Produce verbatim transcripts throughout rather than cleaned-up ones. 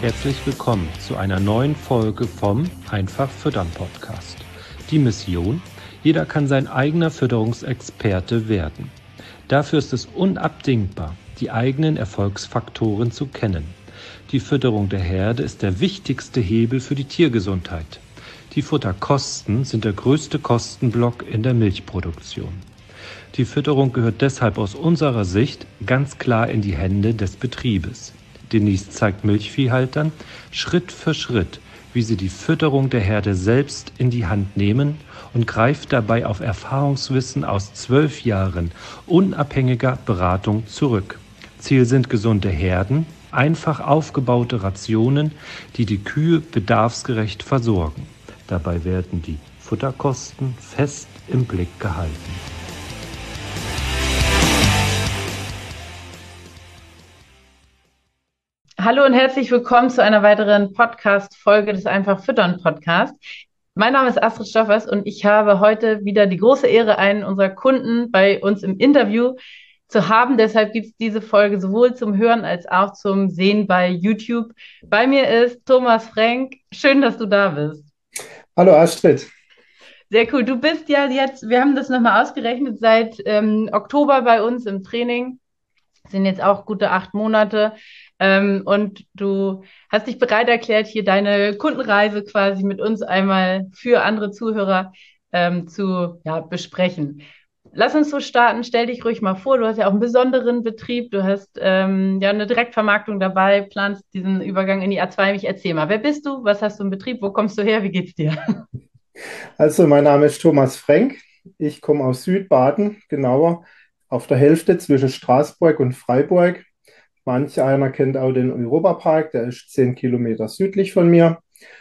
Herzlich willkommen zu einer neuen Folge vom Einfach Füttern Podcast. Die Mission: Jeder kann sein eigener Fütterungsexperte werden. Dafür ist es unabdingbar, die eigenen Erfolgsfaktoren zu kennen. Die Fütterung der Herde ist der wichtigste Hebel für die Tiergesundheit. Die Futterkosten sind der größte Kostenblock in der Milchproduktion. Die Fütterung gehört deshalb aus unserer Sicht ganz klar in die Hände des Betriebes. Denise zeigt Milchviehhaltern Schritt für Schritt, wie sie die Fütterung der Herde selbst in die Hand nehmen und greift dabei auf Erfahrungswissen aus zwölf Jahren unabhängiger Beratung zurück. Ziel sind gesunde Herden, einfach aufgebaute Rationen, die die Kühe bedarfsgerecht versorgen. Dabei werden die Futterkosten fest im Blick gehalten. Hallo und herzlich willkommen zu einer weiteren Podcast-Folge des Einfach Füttern Podcast. Mein Name ist Astrid Stoffers und ich habe heute wieder die große Ehre, einen unserer Kunden bei uns im Interview zu haben. Deshalb gibt es diese Folge sowohl zum Hören als auch zum Sehen bei YouTube. Bei mir ist Thomas Frenk. Schön, dass du da bist. Hallo Astrid. Sehr cool. Du bist ja jetzt, wir haben das nochmal ausgerechnet, seit ähm, Oktober bei uns im Training. Sind jetzt auch gute acht Monate. Ähm, und du hast dich bereit erklärt, hier deine Kundenreise quasi mit uns einmal für andere Zuhörer ähm, zu ja, besprechen. Lass uns so starten. Stell dich ruhig mal vor. Du hast ja auch einen besonderen Betrieb. Du hast ähm, ja eine Direktvermarktung dabei, planst diesen Übergang in die A zwei Milch. Erzähl mal, wer bist du? Was hast du im Betrieb? Wo kommst du her? Wie geht's dir? Also mein Name ist Thomas Frenk. Ich komme aus Südbaden, genauer auf der Hälfte zwischen Straßburg und Freiburg. Manch einer kennt auch den Europapark, der ist zehn Kilometer südlich von mir.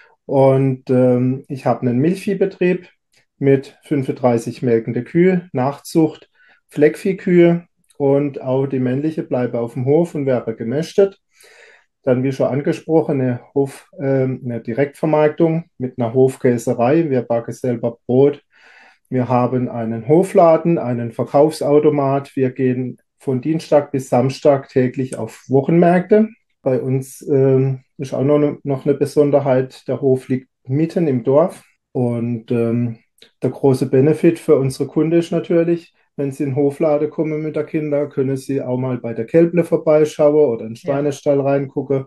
Und ähm, ich habe einen Milchviehbetrieb mit fünfunddreißig melkende Kühe, Nachzucht, Fleckviehkühe und auch die männliche bleibe auf dem Hof und wäre gemästet. Dann, wie schon angesprochen, eine, Hof, äh, eine Direktvermarktung mit einer Hofkäserei. Wir backen selber Brot. Wir haben einen Hofladen, einen Verkaufsautomat. Wir gehen von Dienstag bis Samstag täglich auf Wochenmärkte. Bei uns ähm, ist auch noch eine, noch eine Besonderheit, der Hof liegt mitten im Dorf. Und ähm, der große Benefit für unsere Kunden ist natürlich, wenn Sie in den Hofladen kommen mit der Kinder, können Sie auch mal bei der Kälble vorbeischauen oder in den Ja. Schweinestall reingucken.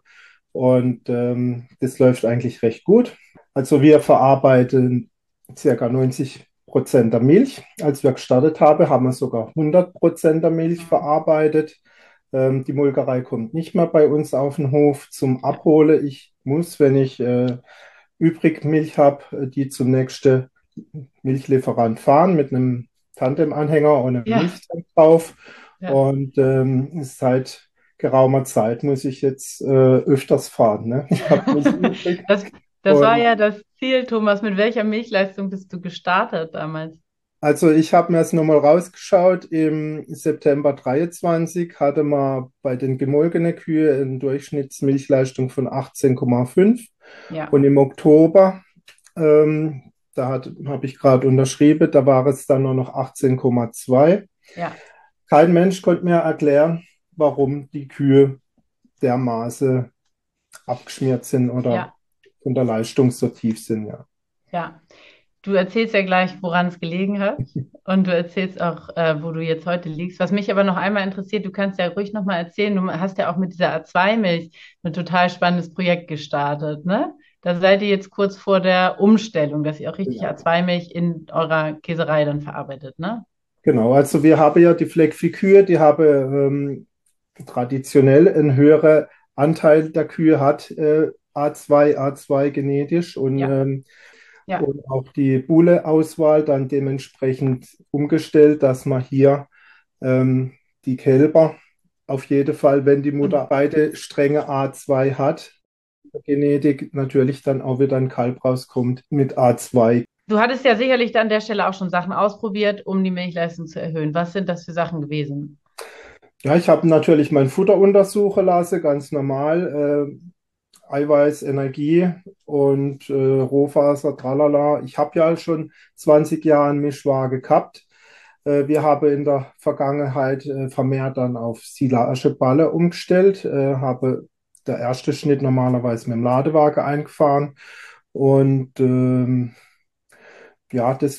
Und ähm, das läuft eigentlich recht gut. Also wir verarbeiten ca. neunzig Prozent der Milch. Als wir gestartet haben, haben wir sogar hundert Prozent der Milch verarbeitet. Ähm, die Molkerei kommt nicht mehr bei uns auf den Hof zum Abholen. Ich muss, wenn ich äh, übrig Milch habe, die zum nächsten Milchlieferant fahren mit einem Tandem-Anhänger und einem Ja, Milchtank drauf. ja. Und ähm, seit geraumer Zeit muss ich jetzt äh, öfters fahren. Ne? Ich habe Milch übrig. Das, das war Und ja das Ziel, Thomas. Mit welcher Milchleistung bist du gestartet damals? also ich habe mir das nochmal rausgeschaut. Im September dreiundzwanzig hatte man bei den gemolkenen Kühe eine Durchschnittsmilchleistung von achtzehn Komma fünf. Ja, Und im Oktober, ähm, da habe ich gerade unterschrieben, da war es dann nur noch achtzehn Komma zwei. ja, Kein Mensch konnte mir erklären, warum die Kühe dermaßen abgeschmiert sind oder ja, von der Leistung so tief sind, ja. ja. Du erzählst ja gleich, woran es gelegen hat. Und du erzählst auch, äh, wo du jetzt heute liegst. Was mich aber noch einmal interessiert, du kannst ja ruhig nochmal erzählen, du hast ja auch mit dieser A zwei Milch ein total spannendes Projekt gestartet, ne? Da seid ihr jetzt kurz vor der Umstellung, dass ihr auch richtig Genau. A zwei Milch in eurer Käserei dann verarbeitet, ne? Genau, also wir haben ja die Fleckvieh-Kühe, die haben ähm, traditionell einen höheren Anteil der Kühe hat äh, A zwei, A zwei genetisch und, Ja, ähm, ja. und auch die Bulle-Auswahl dann dementsprechend umgestellt, dass man hier ähm, die Kälber auf jeden Fall, wenn die Mutter Und beide Stränge A zwei hat, Genetik natürlich dann auch wieder ein Kalb rauskommt mit A zwei. du hattest ja sicherlich an der Stelle auch schon Sachen ausprobiert, um die Milchleistung zu erhöhen. Was sind das für Sachen gewesen? Ja, ich habe natürlich mein Futter untersuchen lassen, ganz normal. Äh, Eiweiß, Energie und äh, Rohfaser, tralala. Ich habe ja schon zwanzig Jahre einen Mischwagen gehabt. Äh, wir haben in der Vergangenheit äh, vermehrt dann auf Silageballe umgestellt, äh, habe der erste Schnitt normalerweise mit dem Ladewagen eingefahren. Und ähm, ja, das,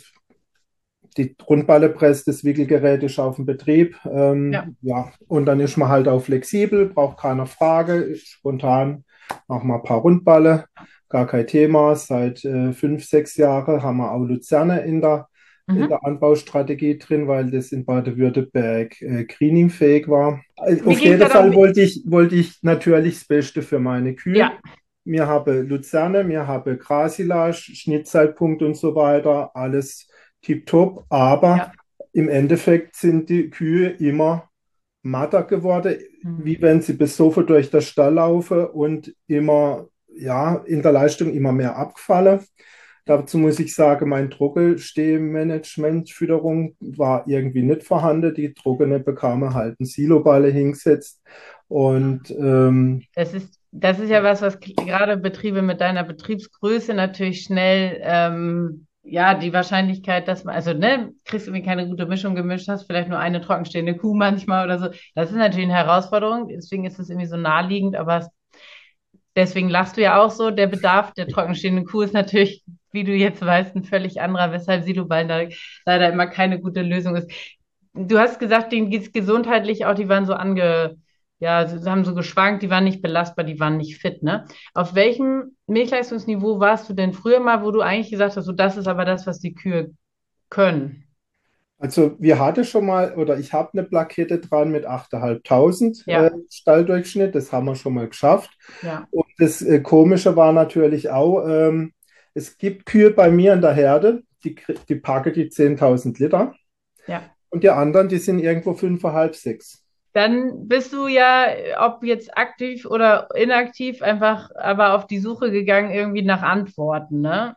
die Rundballenpresse, das Wickelgerät ist auf dem Betrieb. Ja. Ähm, ja, und dann ist man halt auch flexibel, braucht keine Frage, ist spontan, machen wir ein paar Rundballe, gar kein Thema. Seit äh, fünf, sechs Jahren haben wir auch Luzerne in der, in Mhm. der Anbaustrategie drin, weil das in Baden-Württemberg äh, greeningfähig war. Also Mir auf ging es jeden ja darum, Fall wollte ich, wollte ich natürlich das Beste für meine Kühe. ja, Wir haben Luzerne, wir haben Grasilage, Schnittzeitpunkt und so weiter, alles tipptopp, aber ja. im Endeffekt sind die Kühe immer matter geworden, wie Mhm. wenn sie besoffen durch den Stall laufen und immer, ja, in der Leistung immer mehr abgefallen. Dazu muss ich sagen, mein Trockenstehmanagement, Fütterung war irgendwie nicht vorhanden. Die Trockene bekamen halt einen Siloballe hingesetzt und ähm, Das ist, das ist ja was, was k- gerade Betriebe mit deiner Betriebsgröße natürlich schnell, ähm, ja, die Wahrscheinlichkeit, dass man, also, ne, kriegst irgendwie keine gute Mischung gemischt, hast vielleicht nur eine trockenstehende Kuh manchmal oder so. Das ist natürlich eine Herausforderung, deswegen ist es irgendwie so naheliegend, aber es, deswegen lachst du ja auch so. Der Bedarf der trockenstehenden Kuh ist natürlich, wie du jetzt weißt, ein völlig anderer, weshalb Siloballen da leider immer keine gute Lösung ist. Du hast gesagt, denen geht's gesundheitlich auch, die waren so ange, ja, sie haben so geschwankt, die waren nicht belastbar, die waren nicht fit, ne? Auf welchem Milchleistungsniveau warst du denn früher mal, wo du eigentlich gesagt hast, so das ist aber das, was die Kühe können? also wir hatten schon mal, oder ich habe eine Plakette dran mit achttausendfünfhundert äh, Ja, Stalldurchschnitt, das haben wir schon mal geschafft. ja, Und das äh, Komische war natürlich auch, ähm, es gibt Kühe bei mir in der Herde, die, krie- die packen die zehntausend Liter ja. und die anderen, die sind irgendwo fünfeinhalb, sechs. Dann bist du ja, ob jetzt aktiv oder inaktiv, einfach aber auf die Suche gegangen, irgendwie nach Antworten, ne?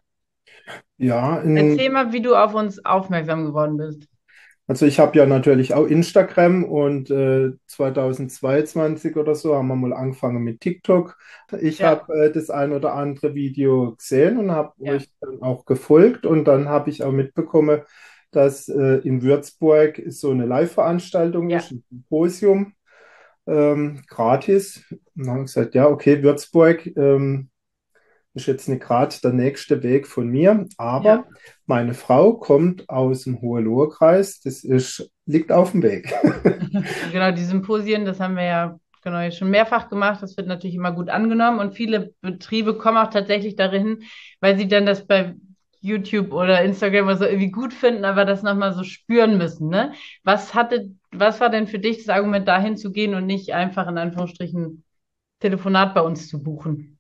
Ja, in, Erzähl mal, wie du auf uns aufmerksam geworden bist. also ich habe ja natürlich auch Instagram und äh, zweitausendzweiundzwanzig oder so haben wir mal angefangen mit TikTok. Ich Ja, habe äh, das ein oder andere Video gesehen und habe ja, euch dann auch gefolgt und dann habe ich auch mitbekommen, dass äh, in Würzburg so eine Live-Veranstaltung ja, ist, ein Symposium, ähm, gratis. Und dann habe ich gesagt, ja, okay, Würzburg, ähm, ist jetzt nicht gerade der nächste Weg von mir, aber ja. meine Frau kommt aus dem Hohenlohe-Kreis, das ist, liegt auf dem Weg. Genau, die Symposien, das haben wir ja genau jetzt schon mehrfach gemacht. Das wird natürlich immer gut angenommen und viele Betriebe kommen auch tatsächlich darin, weil sie dann das bei YouTube oder Instagram oder so irgendwie gut finden, aber das nochmal so spüren müssen, ne? Was hatte, was war denn für dich das Argument, dahin zu gehen und nicht einfach in Anführungsstrichen Telefonat bei uns zu buchen?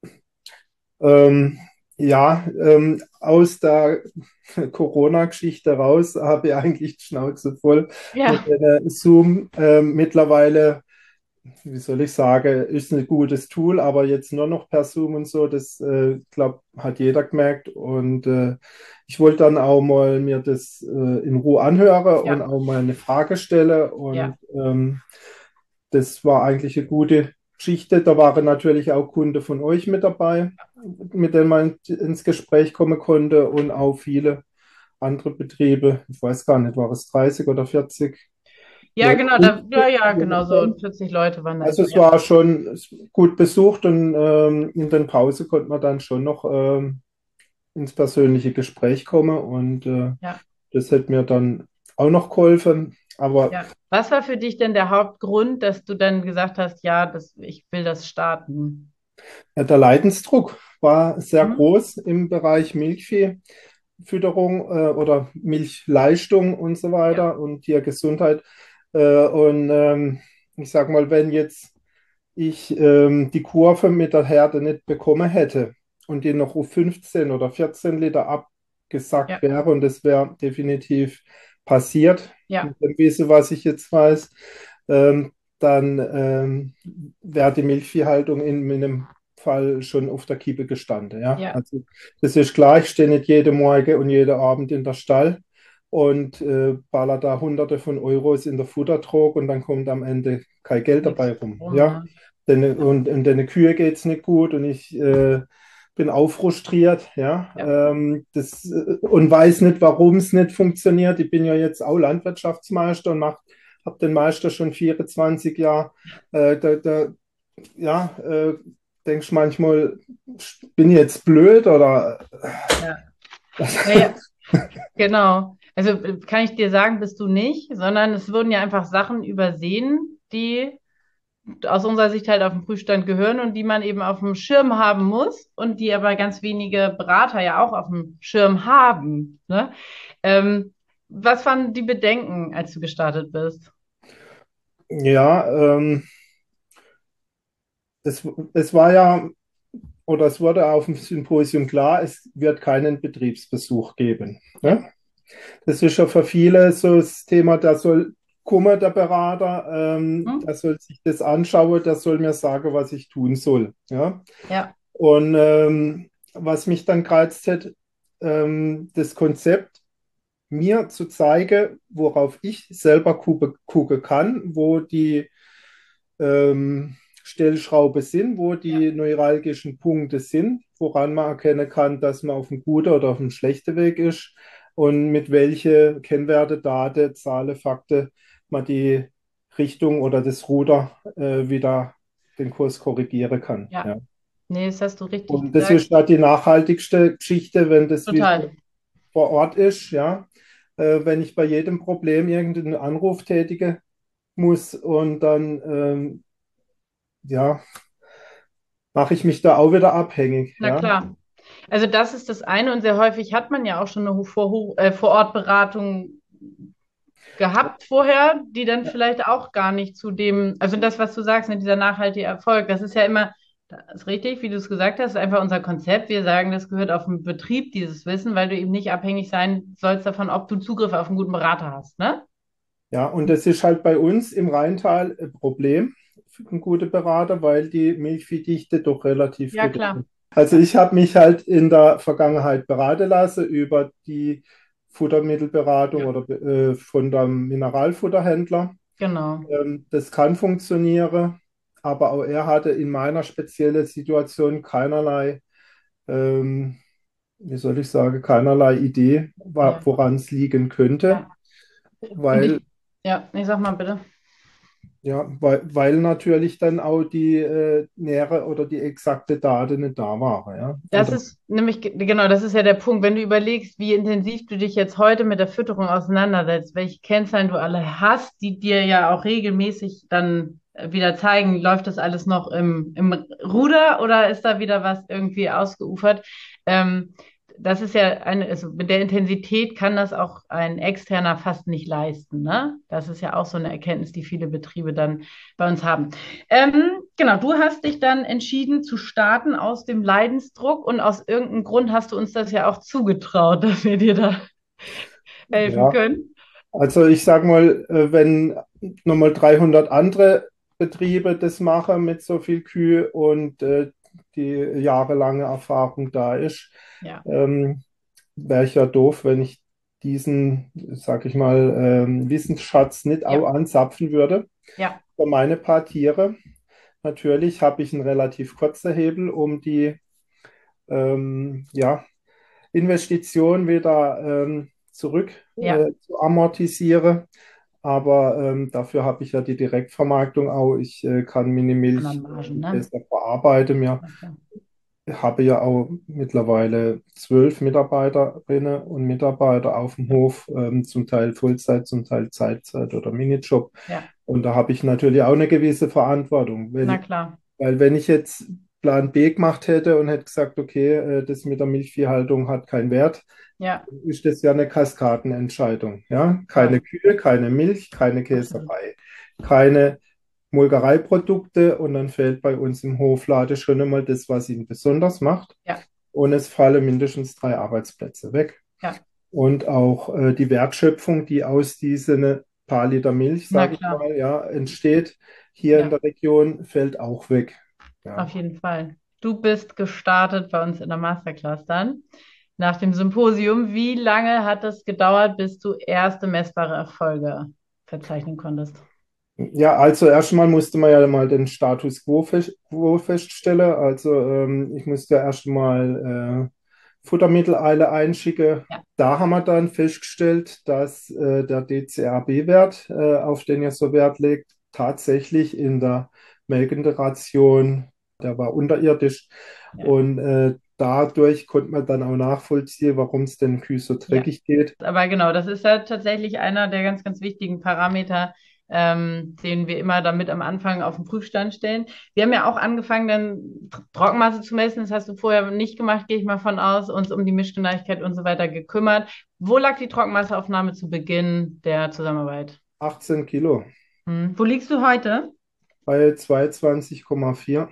Ähm, ja, ähm, aus der Corona-Geschichte raus habe ich eigentlich die Schnauze voll mit Ja, der Zoom. Ähm, mittlerweile, wie soll ich sagen, ist ein gutes Tool, aber jetzt nur noch per Zoom und so, das äh, glaube, hat jeder gemerkt. Und äh, ich wollte dann auch mal mir das äh, in Ruhe anhören und ja, auch mal eine Frage stellen. Und ja, ähm, das war eigentlich eine gute Geschichte. Da waren natürlich auch Kunden von euch mit dabei, mit denen man ins Gespräch kommen konnte und auch viele andere Betriebe. Ich weiß gar nicht, war es dreißig oder vierzig ja, Leute? genau, da, ja, ja, genau so vierzig Leute waren da. Also es Ja, war schon gut besucht und ähm, in den Pause konnte man dann schon noch ähm, ins persönliche Gespräch kommen und äh, ja. das hat mir dann auch noch geholfen. Aber Ja. Was war für dich denn der Hauptgrund, dass du dann gesagt hast, ja, das, ich will das starten? ja, der Leidensdruck war sehr Mhm. groß im Bereich Milchviehfütterung äh, oder Milchleistung und so Ja, weiter und Tiergesundheit. Äh, und ähm, ich sag mal, wenn jetzt ich ähm, die Kurve mit der Herde nicht bekommen hätte und die noch auf fünfzehn oder vierzehn Liter abgesackt ja, wäre und das wäre definitiv passiert, ja, mit dem Wissen, was ich jetzt weiß, ähm, dann ähm, wäre die Milchviehhaltung in meinem Fall schon auf der Kippe gestanden. Ja? ja, Also das ist klar, ich stehe nicht jeden Morgen und jeden Abend in der Stall und äh, baller da Hunderte von Euros in der Futtertrog und dann kommt am Ende kein Geld nichts dabei rum. rum, Ja? ne? Denn, und, und den Kühe geht es nicht gut und ich äh, bin auch frustriert, ja, Ja, ähm, das, äh, und weiß nicht, warum es nicht funktioniert. Ich bin ja jetzt auch Landwirtschaftsmeister und habe den Meister schon vierundzwanzig Jahre. Äh, da, da ja, äh, denkst manchmal, bin ich jetzt blöd oder Ja. Naja, genau. Also äh, kann ich dir sagen, bist du nicht, sondern es wurden ja einfach Sachen übersehen, die aus unserer Sicht halt auf den Prüfstand gehören und die man eben auf dem Schirm haben muss und die aber ganz wenige Berater ja auch auf dem Schirm haben. Ne? Ähm, was waren die Bedenken, als du gestartet bist? ja, ähm, es, es war ja, oder es wurde auf dem Symposium klar, es wird keinen Betriebsbesuch geben. Ja. Ne? Das ist ja für viele so das Thema, da soll kommen, der Berater, ähm, Hm? der soll sich das anschauen, der soll mir sagen, was ich tun soll. Ja? Ja, Und ähm, was mich dann gereizt hat, ähm, das Konzept mir zu zeigen, worauf ich selber gucke, gucke kann, wo die ähm, Stellschraube sind, wo ja, die neuralgischen Punkte sind, woran man erkennen kann, dass man auf einem guten oder auf einem schlechten Weg ist und mit welche Kennwerte, Daten, Zahlen, Fakten man die Richtung oder das Ruder äh, wieder den Kurs korrigieren kann. ja. Ja. Nee, das hast du richtig Und das gesagt. ist halt die nachhaltigste Geschichte, wenn das wieder Total. vor Ort ist, ja. Äh, wenn ich bei jedem Problem irgendeinen Anruf tätige muss und dann ähm, ja, mache ich mich da auch wieder abhängig, Na ja. klar. Also das ist das eine und sehr häufig hat man ja auch schon eine Vor äh, Vorortberatung gehabt vorher, die dann vielleicht auch gar nicht zu dem, also das, was du sagst, mit dieser nachhaltige Erfolg, das ist ja immer, das ist richtig, wie du es gesagt hast, ist einfach unser Konzept. Wir sagen, das gehört auf den Betrieb, dieses Wissen, weil du eben nicht abhängig sein sollst davon, ob du Zugriff auf einen guten Berater hast, ne? Ja, und das ist halt bei uns im Rheintal ein Problem für einen guten Berater, weil die Milchviehdichte doch relativ Ja, gering klar. ist. Also ich habe mich halt in der Vergangenheit beraten lassen über die Futtermittelberatung Ja, oder äh, von dem Mineralfutterhändler. genau. Ähm, das kann funktionieren, aber auch er hatte in meiner speziellen Situation keinerlei, ähm, wie soll ich sagen, keinerlei Idee, wa- Ja, woran es liegen könnte, ja. Und weil, ich, ja, ich sag mal bitte. ja, weil, weil natürlich dann auch die äh, nähere oder die exakte Daten nicht da waren. Ja? Das Oder, ist nämlich, ge- genau, das ist ja der Punkt. Wenn du überlegst, wie intensiv du dich jetzt heute mit der Fütterung auseinandersetzt, welche Kennzahlen du alle hast, die dir ja auch regelmäßig dann äh, wieder zeigen, läuft das alles noch im, im Ruder oder ist da wieder was irgendwie ausgeufert? Ähm, Das ist ja eine, also mit der Intensität kann das auch ein Externer fast nicht leisten, ne? Das ist ja auch so eine Erkenntnis, die viele Betriebe dann bei uns haben. Ähm, genau, du hast dich dann entschieden zu starten aus dem Leidensdruck und aus irgendeinem Grund hast du uns das ja auch zugetraut, dass wir dir da helfen ja, können. also ich sage mal, äh, wenn nochmal dreihundert andere Betriebe das machen mit so viel Kühe und äh, die jahrelange Erfahrung da ist, Ja, ähm, wäre ich ja doof, wenn ich diesen, sag ich mal, ähm, Wissensschatz nicht auch ja, anzapfen würde. ja, Für meine paar Tiere. Natürlich habe ich einen relativ kurzen Hebel, um die ähm, ja, Investition wieder ähm, zurück ja. äh, zu amortisieren. Aber ähm, dafür habe ich ja die Direktvermarktung auch. Ich äh, kann meine Anderen Milch Margen, äh, ne? besser verarbeiten. Mir Na klar. habe ja auch mittlerweile zwölf Mitarbeiterinnen und Mitarbeiter auf dem Hof, ähm, zum Teil Vollzeit, zum Teil Zeitzeit oder Minijob. Ja, Und da habe ich natürlich auch eine gewisse Verantwortung. na Wenn, klar. weil wenn ich jetzt Plan B gemacht hätte und hätte gesagt, okay, äh, das mit der Milchviehhaltung hat keinen Wert, Ja, ist das ja eine Kaskadenentscheidung. Ja? Keine voll. Kühe, keine Milch, keine Absolut. Käserei, keine Molkereiprodukte und dann fällt bei uns im Hofladen schon einmal das, was ihn besonders macht. Ja, Und es fallen mindestens drei Arbeitsplätze weg. ja, Und auch äh, die Wertschöpfung, die aus diesen paar Liter Milch, na sage ich klar. mal, ja, entsteht hier in Ja, der Region, fällt auch weg. auf Ja. jeden Fall. Du bist gestartet bei uns in der Masterclass dann. Nach dem Symposium, wie lange hat es gedauert, bis du erste messbare Erfolge verzeichnen konntest? Ja, also erstmal musste man ja mal den Status quo, fest, quo feststellen. Also ähm, ich musste ja erstmal äh, Futtermitteleile einschicken. Ja, Da haben wir dann festgestellt, dass äh, der D C R B-Wert, äh, auf den ihr so Wert legt, tatsächlich in der melkende Ration, der war unterirdisch. Ja. Und äh, dadurch konnte man dann auch nachvollziehen, warum es den Kühen so Ja. dreckig geht. Aber genau, das ist ja tatsächlich einer der ganz, ganz wichtigen Parameter, ähm, den wir immer damit am Anfang auf den Prüfstand stellen. Wir haben ja auch angefangen, dann Tr- Trockenmasse zu messen. Das hast du vorher nicht gemacht, gehe ich mal von aus, uns um die Mischgenauigkeit und so weiter gekümmert. Wo lag die Trockenmasseaufnahme zu Beginn der Zusammenarbeit? achtzehn Kilo Hm. Wo liegst du heute? bei zweiundzwanzig Komma vier.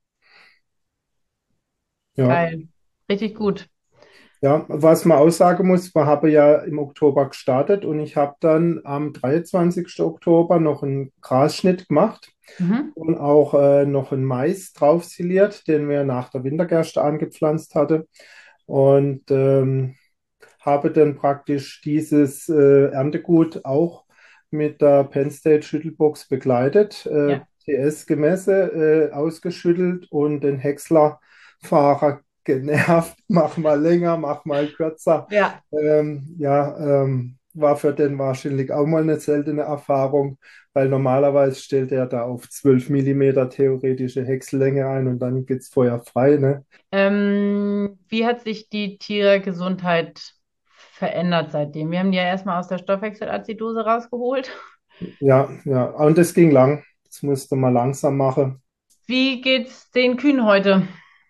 Ja. Geil. Richtig gut. Ja, was man auch sagen muss, wir haben ja im Oktober gestartet und ich habe dann am dreiundzwanzigsten Oktober noch einen Grasschnitt gemacht Mhm. und auch äh, noch einen Mais draufsiliert, den wir nach der Wintergerste angepflanzt hatte. Und ähm, habe dann praktisch dieses äh, Erntegut auch mit der Penn State Schüttelbox begleitet, äh, Ja. T S gemesse, äh, ausgeschüttelt und den Häckslerfahrer genervt, mach mal länger, mach mal kürzer. Ja. Ähm, ja, ähm, war für den wahrscheinlich auch mal eine seltene Erfahrung, weil normalerweise stellt er da auf zwölf Millimeter theoretische Häcksellänge ein und dann geht's Feuer frei, ne? Ähm, wie hat sich die Tiergesundheit verändert seitdem? Wir haben die ja erstmal aus der Stoffwechselazidose rausgeholt. Ja, ja, und das ging lang. Das musste man langsam machen. Wie geht's den Kühen heute?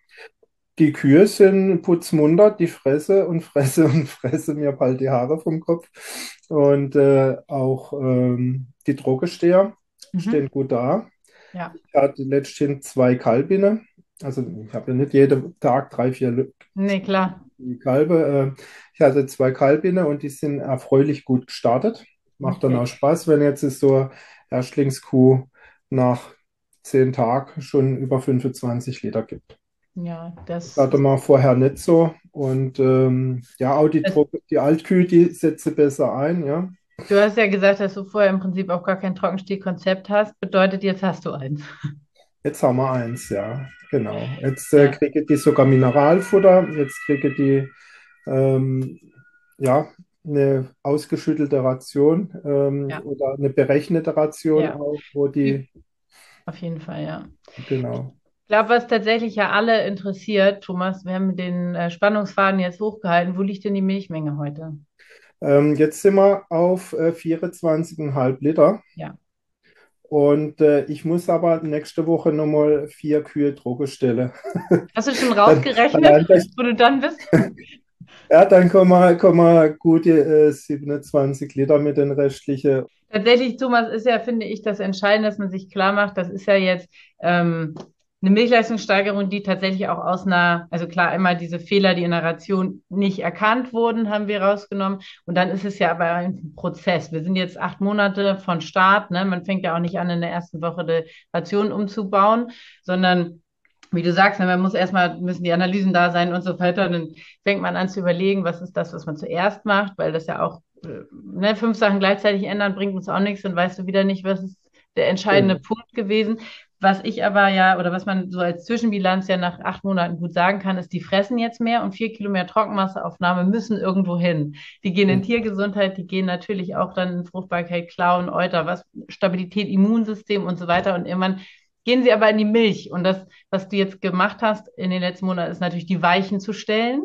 Die Kühe sind putzmunter, die fresse und fresse und fresse mir bald die Haare vom Kopf. Und äh, auch ähm, die Trogesteher Mhm. stehen gut da. Ja, Ich hatte letztens zwei Kalbinnen. Also ich habe ja nicht jeden Tag drei, vier Lü- nee, klar. Kalbe. Äh, ich hatte zwei Kalbinnen und die sind erfreulich gut gestartet. Macht dann auch Okay. Spaß, wenn jetzt ist so eine Erstlingskuh nach zehn Tagen schon über fünfundzwanzig Liter gibt. Ja, Das das hatte ist, man vorher nicht so. Und ähm, ja, auch die, das, Tro- die Altkühe, die setze besser ein, ja. du hast ja gesagt, dass du vorher im Prinzip auch gar kein Trockenstehkonzept hast. Bedeutet, jetzt hast du eins. Jetzt haben wir eins, ja, genau. Jetzt äh, Ja, kriege die sogar Mineralfutter, jetzt kriege die ähm, ja, eine ausgeschüttelte Ration ähm, ja, oder eine berechnete Ration ja. auch, wo die, Auf jeden Fall, ja. genau. Ich glaube, was tatsächlich ja alle interessiert, Thomas, wir haben den äh, Spannungsfaden jetzt hochgehalten. Wo liegt denn die Milchmenge heute? Ähm, jetzt sind wir auf äh, vierundzwanzig Komma fünf Liter. Ja. Und äh, ich muss aber nächste Woche nochmal vier Kühe Droge stellen. Hast du schon Dann, rausgerechnet, allein das, wo du dann bist? ja, dann kommen wir, kommen wir gute äh, siebenundzwanzig Liter mit den restlichen. Tatsächlich, Thomas, ist ja, finde ich, das Entscheidende, dass man sich klar macht, das ist ja jetzt ähm, eine Milchleistungssteigerung, die tatsächlich auch aus einer, also klar, einmal diese Fehler, die in der Ration nicht erkannt wurden, haben wir rausgenommen. Und dann ist es ja aber ein Prozess. Wir sind jetzt acht Monate von Start, ne? Man fängt ja auch nicht an, in der ersten Woche die Ration umzubauen, sondern wie du sagst, ne, man muss erstmal, müssen die Analysen da sein und so weiter. Und dann fängt man an zu überlegen, was ist das, was man zuerst macht, weil das ja auch äh, ne, fünf Sachen gleichzeitig ändern bringt uns auch nichts, dann weißt du wieder nicht, was ist der entscheidende Genau. Punkt gewesen. Was ich aber ja, oder was man so als Zwischenbilanz ja nach acht Monaten gut sagen kann, ist, die fressen jetzt mehr und vier Kilo mehr Trockenmasseaufnahme müssen irgendwo hin. Die gehen in Tiergesundheit, die gehen natürlich auch dann in Fruchtbarkeit, Klauen, Euter, was, Stabilität, Immunsystem und so weiter. Und irgendwann gehen sie aber in die Milch. Und das, was du jetzt gemacht hast in den letzten Monaten, ist natürlich die Weichen zu stellen.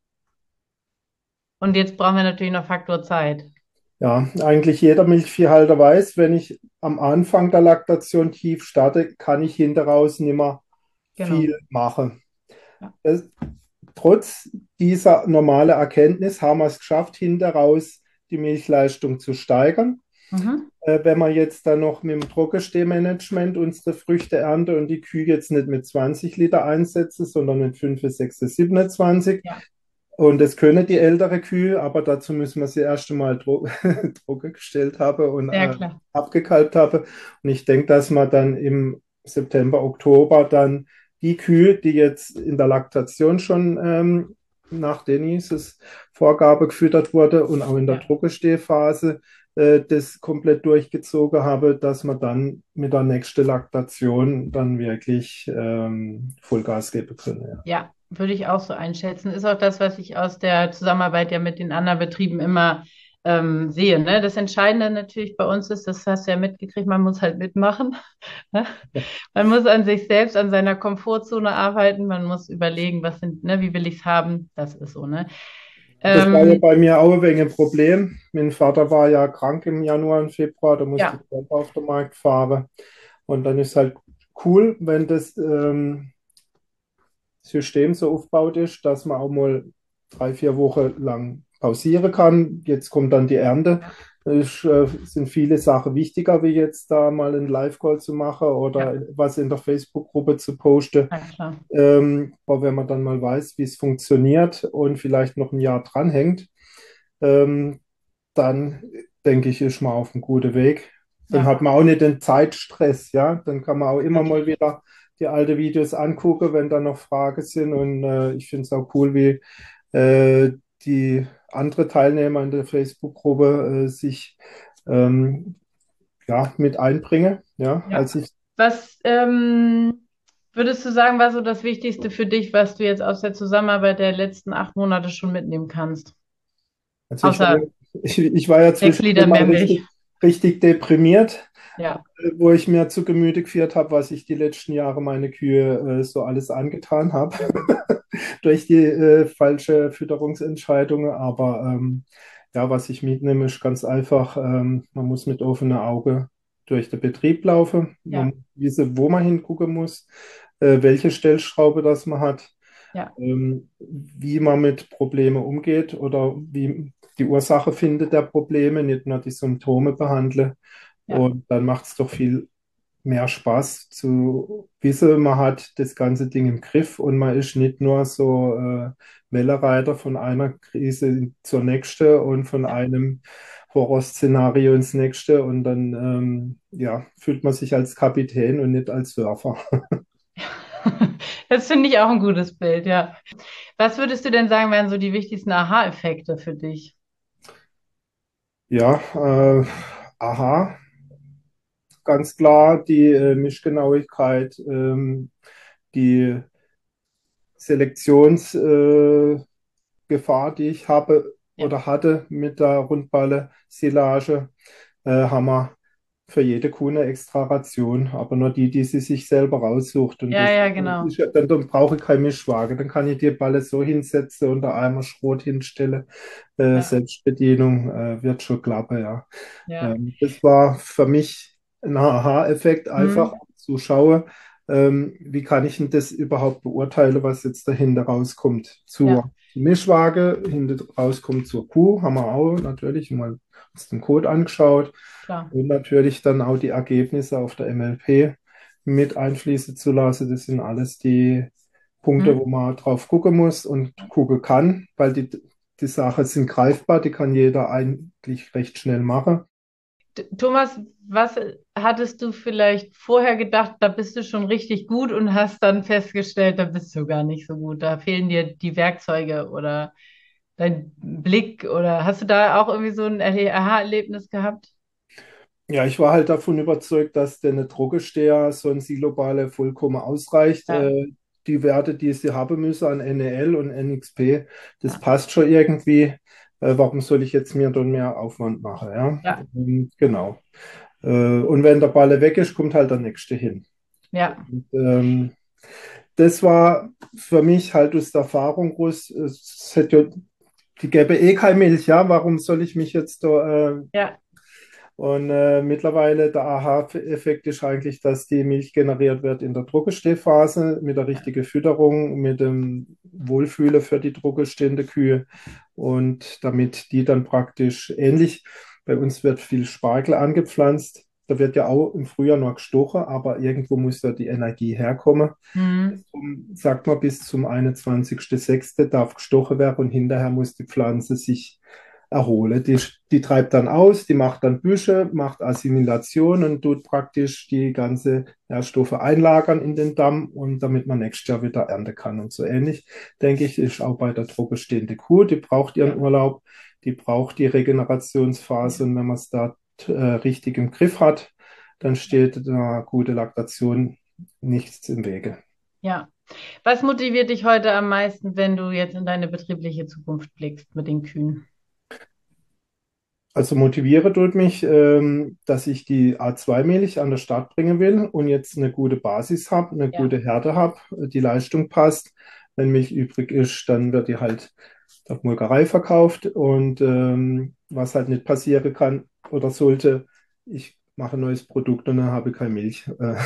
Und jetzt brauchen wir natürlich noch Faktor Zeit. Ja, eigentlich jeder Milchviehhalter weiß, wenn ich am Anfang der Laktation tief starte, kann ich hinteraus nicht mehr Genau. viel machen. Ja. Das, trotz dieser normalen Erkenntnis haben wir es geschafft, hinteraus die Milchleistung zu steigern. Mhm. Äh, wenn wir jetzt dann noch mit dem Trockenstehmanagement unsere Früchte ernte und die Kühe jetzt nicht mit zwanzig Liter einsetzen, sondern mit fünf, sechs, siebenundzwanzig. Ja. Und das können die ältere Kühe, aber dazu müssen wir sie erst einmal dro Droge gestellt haben und Ja, äh, klar. abgekalbt haben. Und ich denke, dass man dann im September, Oktober dann die Kühe, die jetzt in der Laktation schon ähm, nach Denises Vorgabe gefüttert wurde und auch in der Ja. Trockenstehphase äh, das komplett durchgezogen habe, dass man dann mit der nächsten Laktation dann wirklich ähm, Vollgas geben können. Ja. Ja, würde ich auch so einschätzen. Ist auch das, was ich aus der Zusammenarbeit ja mit den anderen Betrieben immer ähm, sehe. Ne? Das Entscheidende natürlich bei uns ist, das hast du ja mitgekriegt, man muss halt mitmachen. Ne? Man muss an sich selbst, an seiner Komfortzone arbeiten, man muss überlegen, was sind, ne, wie will ich es haben? Das ist so, ne? Das war ja Ähm, bei mir auch ein wenig ein Problem. Mein Vater war ja krank im Januar und Februar, da musste ja, ich selber auf den Markt fahren. Und dann ist halt cool, wenn das ähm, System so aufgebaut ist, dass man auch mal drei, vier Wochen lang pausieren kann. Jetzt kommt dann die Ernte. ja, Es äh, sind viele Sachen wichtiger, wie jetzt da mal einen Live-Call zu machen ja, oder was in der Facebook-Gruppe zu posten. ja, klar. Ähm, aber wenn man dann mal weiß, wie es funktioniert und vielleicht noch ein Jahr dranhängt, ähm, dann denke ich, ist man auf einem guten Weg. Dann Ja, hat man auch nicht den Zeitstress, ja. Dann kann man auch immer mal natürlich. wieder die alten Videos angucken, wenn da noch Fragen sind. Und äh, ich finde es auch cool, wie äh, die andere Teilnehmer in der Facebook-Gruppe äh, sich ähm, ja, mit einbringen. Ja, Ja. als ich, Was ähm, würdest du sagen, war so das Wichtigste für dich, was du jetzt aus der Zusammenarbeit der letzten acht Monate schon mitnehmen kannst? also ich war, Außer ich, ich war ja sechs zwischendrin Liter mal mehr Milch. richtig, richtig deprimiert, Ja, wo ich mir zu Gemüte geführt habe, was ich die letzten Jahre meine Kühe äh, so alles angetan habe, durch die äh, falsche Fütterungsentscheidungen. Aber ähm, ja, was ich mitnehme, ist ganz einfach, ähm, man muss mit offenem Auge durch den Betrieb laufen. Man ja, muss wissen, wo man hingucken muss, äh, welche Stellschraube das man hat, ja, ähm, wie man mit Problemen umgeht oder wie die Ursache findet der Probleme, nicht nur die Symptome behandle. ja, Und dann macht es doch viel mehr Spaß zu wissen, man hat das ganze Ding im Griff und man ist nicht nur so äh, Wellenreiter von einer Krise zur nächsten und von ja. einem Horrorszenario ins nächste und dann ähm, ja, fühlt man sich als Kapitän und nicht als Surfer. Das finde ich auch ein gutes Bild, ja. Was würdest du denn sagen, wären so die wichtigsten Aha-Effekte für dich? Ja, äh, aha, ganz klar die äh, Mischgenauigkeit, ähm, die Selektionsgefahr, äh, Gefahr, die ich habe Ja, oder hatte mit der Rundballe-Silage, äh, haben wir für jede Kuh eine extra Ration, aber nur die, die sie sich selber raussucht. Und ja, das ja, genau. ist, ja- dann, dann brauche ich keinen Mischwagen. Dann kann ich die Balle so hinsetzen und da einmal Schrot hinstelle. Äh, Ja, Selbstbedienung äh, wird schon klappen, ja. ja. Ähm, das war für mich ein Aha-Effekt, einfach Hm, zu schauen, ähm, wie kann ich denn das überhaupt beurteilen, was jetzt dahinter rauskommt. ja, Zur Mischwaage, hinter rauskommt zur Kuh, haben wir auch natürlich mal uns den Code angeschaut klar. und natürlich dann auch die Ergebnisse auf der M L P mit einfließen zu lassen. Das sind alles die Punkte, Hm? wo man drauf gucken muss und gucken kann, weil die, die Sachen sind greifbar, die kann jeder eigentlich recht schnell machen. T- Thomas, was hattest du vielleicht vorher gedacht, da bist du schon richtig gut und hast dann festgestellt, da bist du gar nicht so gut. Da fehlen dir die Werkzeuge oder dein Blick oder hast du da auch irgendwie so ein Erle- Aha-Erlebnis gehabt? Ja, ich war halt davon überzeugt, dass der eine Druckesteher, so ein Silobale vollkommen ausreicht. Ja, Äh, die Werte, die sie haben müssen an N E L und N X P, das ja, passt schon irgendwie. Äh, warum soll ich jetzt mir dann mehr Aufwand machen? Ja, ja, ähm, genau. Äh, und wenn der Balle weg ist, kommt halt der nächste hin. ja, Und, ähm, das war für mich halt aus der Erfahrung groß. Es hätte ja, die gäbe eh keine Milch, ja. Warum soll ich mich jetzt da äh, ja, und äh, mittlerweile der Aha-Effekt ist eigentlich, dass die Milch generiert wird in der Druckestehphase mit der ja, richtigen Fütterung, mit dem Wohlfühlen für die druckestehende Kühe und damit die dann praktisch ähnlich, bei uns wird viel Spargel angepflanzt, da wird ja auch im Frühjahr noch gestochen, aber irgendwo muss da die Energie herkommen. hm, Um, sagt man, bis zum einundzwanzigsten sechsten darf gestochen werden und hinterher muss die Pflanze sich erholen. Die, die treibt dann aus, die macht dann Büsche, macht Assimilation und tut praktisch die ganze Nährstoffe einlagern in den Damm und damit man nächstes Jahr wieder ernten kann. Und so ähnlich, denke ich, ist auch bei der trockenstehenden Kuh. Die braucht ihren ja, Urlaub, die braucht die Regenerationsphase ja, und wenn man es da äh, richtig im Griff hat, dann steht einer gute Laktation nichts im Wege. ja. Was motiviert dich heute am meisten, wenn du jetzt in deine betriebliche Zukunft blickst mit den Kühen? Also motiviere tut mich, ähm, dass ich die A zwei Milch an den Start bringen will und jetzt eine gute Basis habe, eine Ja, gute Härte habe, die Leistung passt. Wenn Milch übrig ist, dann wird die halt der Molkerei verkauft und ähm, was halt nicht passieren kann oder sollte, ich mache ein neues Produkt und dann habe ich keine Milch. Äh,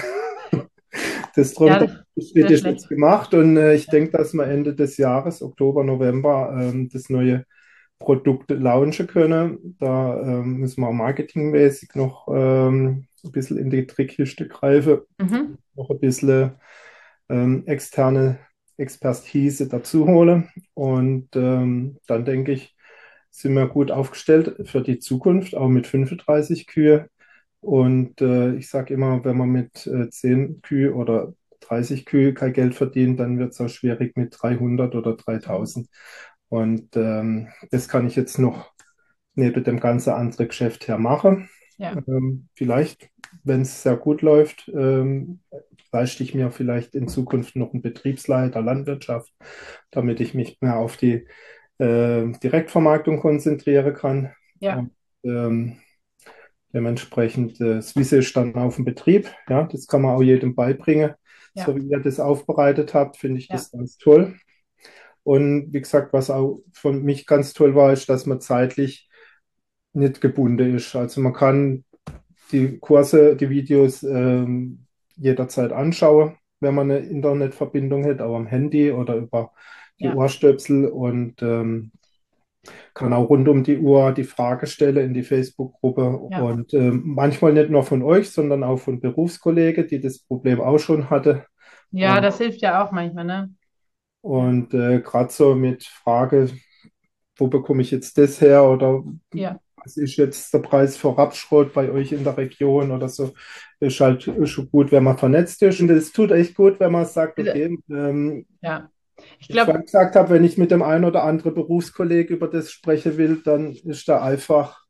Das drum, ja, der das Schritt wäre ist schlecht. jetzt gemacht und äh, ich Ja. denke, dass wir Ende des Jahres, Oktober, November, ähm, das neue Produkt launchen können. Da ähm, müssen wir auch marketingmäßig noch ähm, ein bisschen in die Trickkiste greifen, Mhm. noch ein bisschen ähm, externe Expertise dazu holen. Und ähm, dann denke ich, sind wir gut aufgestellt für die Zukunft, auch mit fünfunddreißig Kühe. Und äh, ich sage immer, wenn man mit äh, zehn Kühe oder dreißig Kühe kein Geld verdient, dann wird es auch schwierig mit dreihundert oder dreitausend. Und ähm, das kann ich jetzt noch neben dem ganzen anderen Geschäft her machen. Ja, Ähm, vielleicht, wenn es sehr gut läuft, ähm, leiste ich mir vielleicht in Zukunft noch einen Betriebsleiter Landwirtschaft, damit ich mich mehr auf die äh, Direktvermarktung konzentrieren kann. ja, Und ähm, dementsprechend, äh, das Wissen ist dann auf dem Betrieb. Ja, das kann man auch jedem beibringen. So ja, wie ihr das aufbereitet habt, finde ich ja, das ganz toll. Und wie gesagt, was auch für mich ganz toll war, ist, dass man zeitlich nicht gebunden ist. Also man kann die Kurse, die Videos ähm, jederzeit anschauen, wenn man eine Internetverbindung hat, auch am Handy oder über die ja, Ohrstöpsel und ähm, kann auch rund um die Uhr die Frage stellen in die Facebook-Gruppe ja. und ähm, manchmal nicht nur von euch, sondern auch von Berufskollegen, die das Problem auch schon hatte. Ja, Und, das hilft ja auch manchmal, ne? Ja, und äh, gerade so mit Frage, wo bekomme ich jetzt das her oder ja. was ist jetzt der Preis für Rapsschrot bei euch in der Region oder so, ist halt schon gut, wenn man vernetzt ist. Und es tut echt gut, wenn man sagt, Also, okay, ähm, ja. Ich ich glaube, vorhin gesagt habe, wenn ich mit dem einen oder anderen Berufskollegen über das sprechen will, dann ist da einfach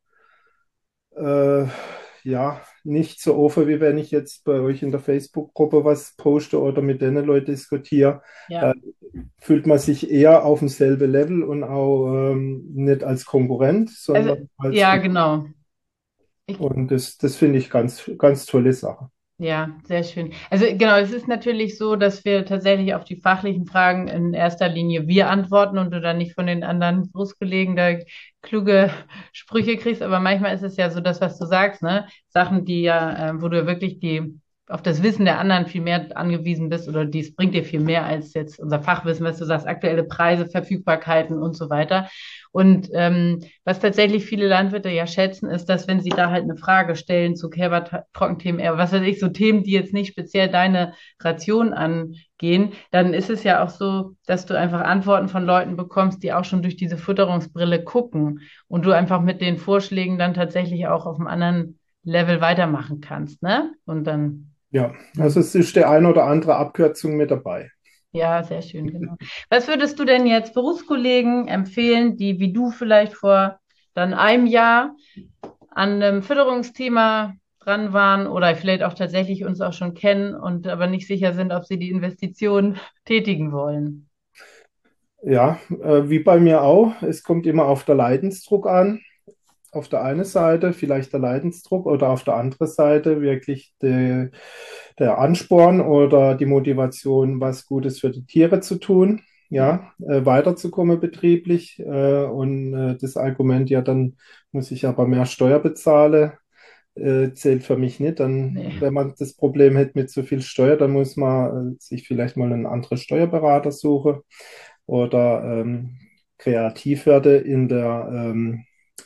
äh, ja nicht so offen, wie wenn ich jetzt bei euch in der Facebook-Gruppe was poste oder mit den Leuten diskutiere. Da ja. fühlt man sich eher auf demselben Level und auch ähm, nicht als Konkurrent, Also, sondern als ja, genau. Ich, und das, das finde ich ganz, ganz tolle Sache. ja, sehr schön. Also genau, es ist natürlich so, dass wir tatsächlich auf die fachlichen Fragen in erster Linie wir antworten und du dann nicht von den anderen Berufskollegen da kluge Sprüche kriegst. Aber manchmal ist es ja so, das, was du sagst, ne? Sachen, die ja, äh, wo du wirklich die auf das Wissen der anderen viel mehr angewiesen bist oder dies bringt dir viel mehr als jetzt unser Fachwissen, was du sagst, aktuelle Preise, Verfügbarkeiten und so weiter. Und ähm, was tatsächlich viele Landwirte ja schätzen, ist, dass wenn sie da halt eine Frage stellen zu Kälber-Trockenthemen, eher, was weiß ich, so Themen, die jetzt nicht speziell deine Ration angehen, dann ist es ja auch so, dass du einfach Antworten von Leuten bekommst, die auch schon durch diese Futterungsbrille gucken und du einfach mit den Vorschlägen dann tatsächlich auch auf einem anderen Level weitermachen kannst, ne? Und dann, Ja, also hm. es ist der ein oder andere Abkürzung mit dabei. Ja, sehr schön, genau. Was würdest du denn jetzt Berufskollegen empfehlen, die wie du vielleicht vor dann einem Jahr an einem Förderungsthema dran waren oder vielleicht auch tatsächlich uns auch schon kennen und aber nicht sicher sind, ob sie die Investition tätigen wollen? Ja, äh, wie bei mir auch. Es kommt immer auf der Leidensdruck an. Auf der einen Seite vielleicht der Leidensdruck oder auf der anderen Seite wirklich de, der Ansporn oder die Motivation, was Gutes für die Tiere zu tun, Ja, ja, äh, weiterzukommen betrieblich. Äh, und äh, das Argument, ja, dann muss ich aber mehr Steuer bezahlen, äh, zählt für mich nicht. Dann, nee. wenn man das Problem hat mit zu viel Steuer, dann muss man äh, sich vielleicht mal einen anderen Steuerberater suchen oder ähm, kreativ werde in der ähm,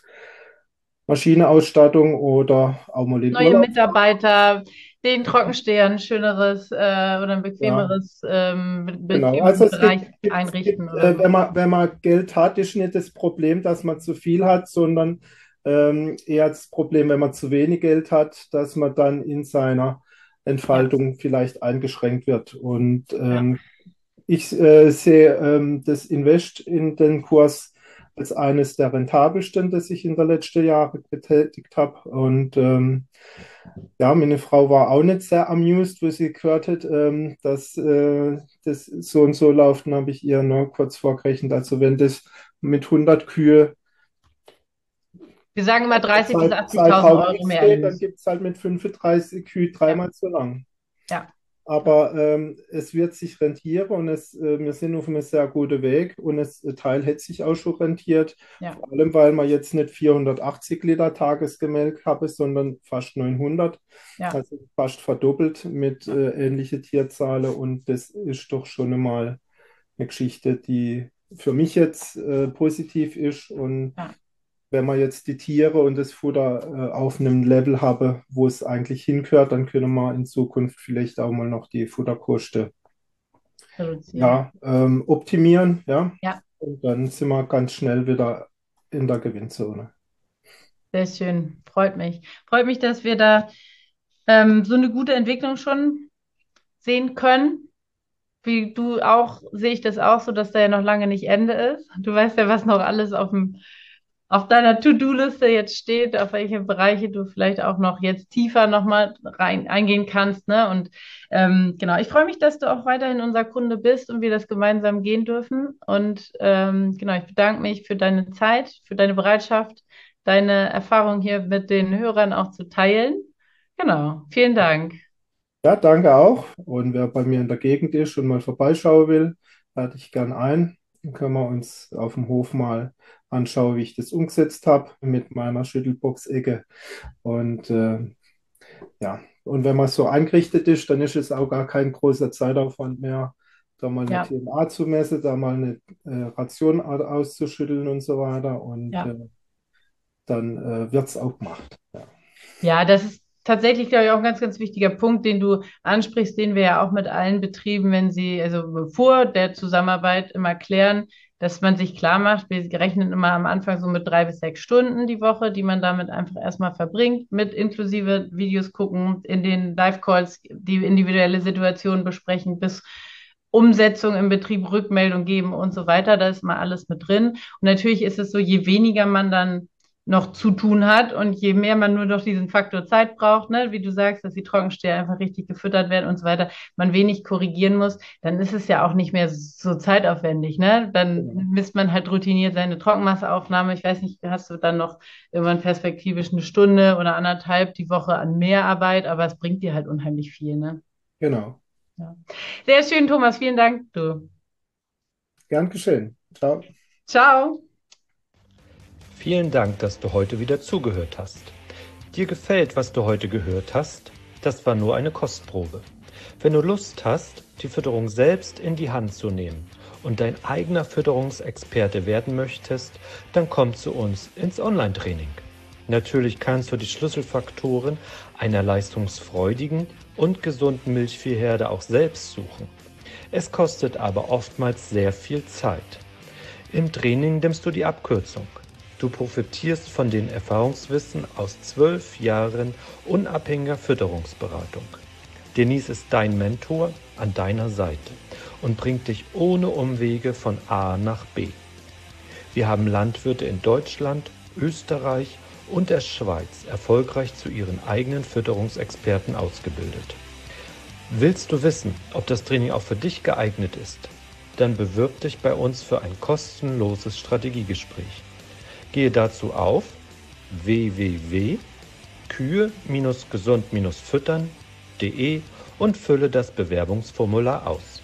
Maschinenausstattung oder auch mal in Neue Urlaub. Mitarbeiter, den Trockensteher ein schöneres äh, oder ein Ja, bequemeres, ähm, be- genau. Also bequemeren es gibt, Bereich gibt, es einrichten gibt oder äh, so. wenn man, wenn man Geld hat, ist nicht das Problem, dass man zu viel hat, sondern ähm, eher das Problem, wenn man zu wenig Geld hat, dass man dann in seiner Ja, Entfaltung vielleicht eingeschränkt wird. Und ja, ähm, ich äh, sehe ähm, das Invest in den Kurs als eines der rentabelsten, das ich in den letzten Jahren getätigt habe. Und ähm, ja, meine Frau war auch nicht sehr amused, wo sie gehört hat, ähm, dass äh, das so und so läuft. Dann habe ich ihr nur kurz vorgerechnet, also wenn das mit hundert Kühe Wir sagen immer dreißig bis Zeit, achtzigtausend Zeitraum Euro X mehr geht, dann Erlös. gibt es halt mit fünfunddreißig Kühe Ja, dreimal so lang. ja, Aber ähm, es wird sich rentieren und es, äh, wir sind auf einem sehr guten Weg und das äh, Teil hätte sich auch schon rentiert. ja, Vor allem, weil man jetzt nicht vierhundertachtzig Liter Tagesgemälk habe, sondern fast neunhundert. ja, Also fast verdoppelt mit äh, ähnlichen Tierzahlen und das ist doch schon einmal eine Geschichte, die für mich jetzt äh, positiv ist und ja, wenn man jetzt die Tiere und das Futter äh, auf einem Level habe, wo es eigentlich hingehört, dann können wir in Zukunft vielleicht auch mal noch die Futterkosten reduzieren. ja, ähm, optimieren, ja. Ja, Und dann sind wir ganz schnell wieder in der Gewinnzone. sehr schön. Freut mich. Freut mich, dass wir da ähm, so eine gute Entwicklung schon sehen können. Wie du auch, sehe ich das auch so, dass da ja noch lange nicht Ende ist. Du weißt ja, was noch alles auf dem, auf deiner To-Do-Liste jetzt steht, auf welche Bereiche du vielleicht auch noch jetzt tiefer nochmal rein eingehen kannst, ne? Und ähm, genau, ich freue mich, dass du auch weiterhin unser Kunde bist und wir das gemeinsam gehen dürfen. Und ähm, genau, ich bedanke mich für deine Zeit, für deine Bereitschaft, deine Erfahrung hier mit den Hörern auch zu teilen. Genau, vielen Dank. Ja, danke auch. Und wer bei mir in der Gegend ist und mal vorbeischauen will, lade ich gern ein. Dann können wir uns auf dem Hof mal anschauen, wie ich das umgesetzt habe mit meiner Schüttelbox-Ecke. Und äh, ja, und wenn man so eingerichtet ist, dann ist es auch gar kein großer Zeitaufwand mehr, da mal eine Ja, T N A zu messen, da mal eine äh, Ration au- auszuschütteln und so weiter. Und ja. äh, dann äh, wird es auch gemacht. Ja. Ja, das ist tatsächlich, glaube ich, auch ein ganz, ganz wichtiger Punkt, den du ansprichst, den wir ja auch mit allen Betrieben, wenn sie, also vor der Zusammenarbeit immer klären, dass man sich klar macht, wir rechnen immer am Anfang so mit drei bis sechs Stunden die Woche, die man damit einfach erstmal verbringt, mit inklusive Videos gucken, in den Live-Calls die individuelle Situation besprechen, bis Umsetzung im Betrieb, Rückmeldung geben und so weiter. Da ist mal alles mit drin. Und natürlich ist es so, je weniger man dann noch zu tun hat und je mehr man nur noch diesen Faktor Zeit braucht, ne, wie du sagst, dass die Trockensteher einfach richtig gefüttert werden und so weiter, man wenig korrigieren muss, dann ist es ja auch nicht mehr so zeitaufwendig, ne? Dann Genau. misst man halt routiniert seine Trockenmasseaufnahme. Ich weiß nicht, hast du dann noch irgendwann perspektivisch eine Stunde oder anderthalb die Woche an Mehrarbeit, aber es bringt dir halt unheimlich viel, ne? Genau. Ja. Sehr schön, Thomas, vielen Dank, du. Gern geschehen. Ciao. Ciao. Vielen Dank, dass du heute wieder zugehört hast. Dir gefällt, was du heute gehört hast? Das war nur eine Kostprobe. Wenn du Lust hast, die Fütterung selbst in die Hand zu nehmen und dein eigener Fütterungsexperte werden möchtest, dann komm zu uns ins Online-Training. Natürlich kannst du die Schlüsselfaktoren einer leistungsfreudigen und gesunden Milchviehherde auch selbst suchen. Es kostet aber oftmals sehr viel Zeit. Im Training nimmst du die Abkürzung. Du profitierst von den Erfahrungswissen aus zwölf Jahren unabhängiger Fütterungsberatung. Denise ist dein Mentor an deiner Seite und bringt dich ohne Umwege von A nach B. Wir haben Landwirte in Deutschland, Österreich und der Schweiz erfolgreich zu ihren eigenen Fütterungsexperten ausgebildet. Willst du wissen, ob das Training auch für dich geeignet ist? Dann bewirb dich bei uns für ein kostenloses Strategiegespräch. Gehe dazu auf w w w punkt kühe gesund füttern punkt de und fülle das Bewerbungsformular aus.